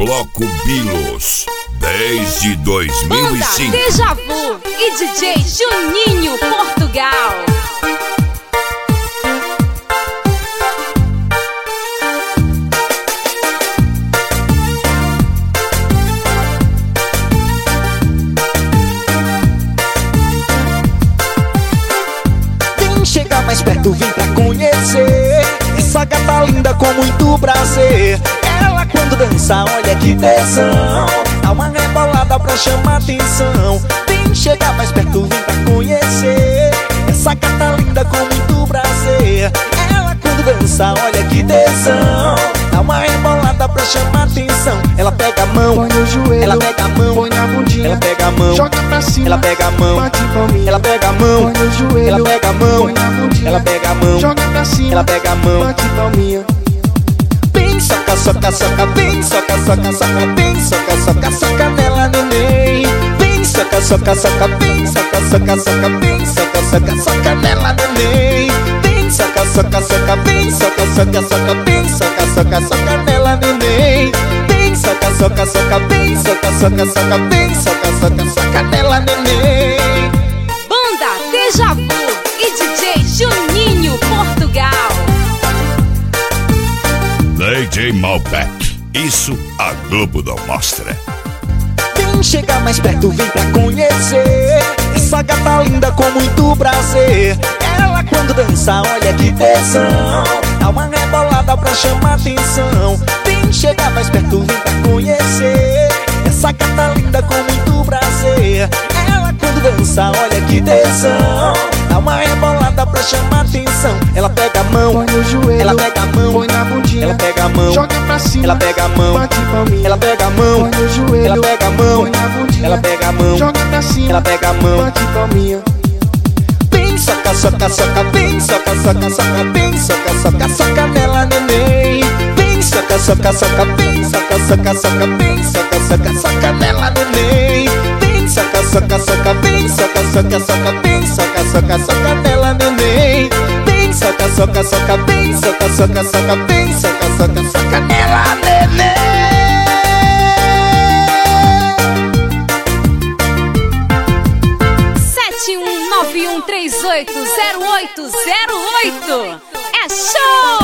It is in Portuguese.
Bloco Bilos, desde 2005. Banda Deja Vu e DJ Juninho Portugal. Vem chegar mais perto, vem pra conhecer essa gata linda com muito prazer. Ela quando dança, olha que tesão, dá uma rebolada pra chamar atenção. Vem chegar mais perto, vem pra conhecer essa gata linda com muito prazer. Ela quando dança, olha que tesão, dá uma rebolada pra chamar atenção. Ela pega a mão, põe no joelho, ela pega a mão, põe na bundinha, ela pega a mão, joga pra cima, ela pega a mão, bate palminha, ela pega a mão, põe no joelho, ela pega a mão, põe na bundinha, ela pega a mão, joga pra cima, ela pega a mão, bate palminha. Vem soca, soca, soca, vem soca, soca, soca, vem soca, soca, soca nela, neném. Vem soca, soca, soca, vem soca, soca, soca, vem soca, soca, soca nela, neném. Vem soca, soca, soca, vem soca, soca, soca, vem soca, soca, soca nela, neném. Vem soca, soca, soca, vem soca, soca, soca, vem soca, soca, soca nela, neném. Banda Deja Vu e DJ Juninho Portugal. DJ Malbec, isso a Globo não mostra. Vem chegar mais perto, vem pra conhecer essa gata linda com muito prazer. Ela quando dança, olha que tesão, dá uma rebolada pra chamar atenção. Vem chegar mais perto, vem pra conhecer essa gata linda com muito prazer. Ela quando dança, olha que tesão, dá uma rebolada pra chamar atenção. Ela pega a mão, Põe no joelho, ela pega a mão, põe na bundinha, ela pega a mão, joga pra cima, ela pega a mão, bate palminha, ela pega a mão, põe no joelho, ela pega a mão, põe na bundinha, ela pega a mão, joga pra cima, ela pega a mão, bate palminha. vem soca, soca, soca, vem soca, soca, soca, vem soca, soca, soca nela, neném. Vem soca, soca, soca, vem soca, soca, soca, vem soca, soca, soca nela, neném. Vem soca, soca, soca, vem soca, soca, soca, vem soca, soca, soca nela, neném. Vem soca, soca, soca, vem soca, soca, soca, vem soca, soca, soca nela, neném. 7191380808. É show!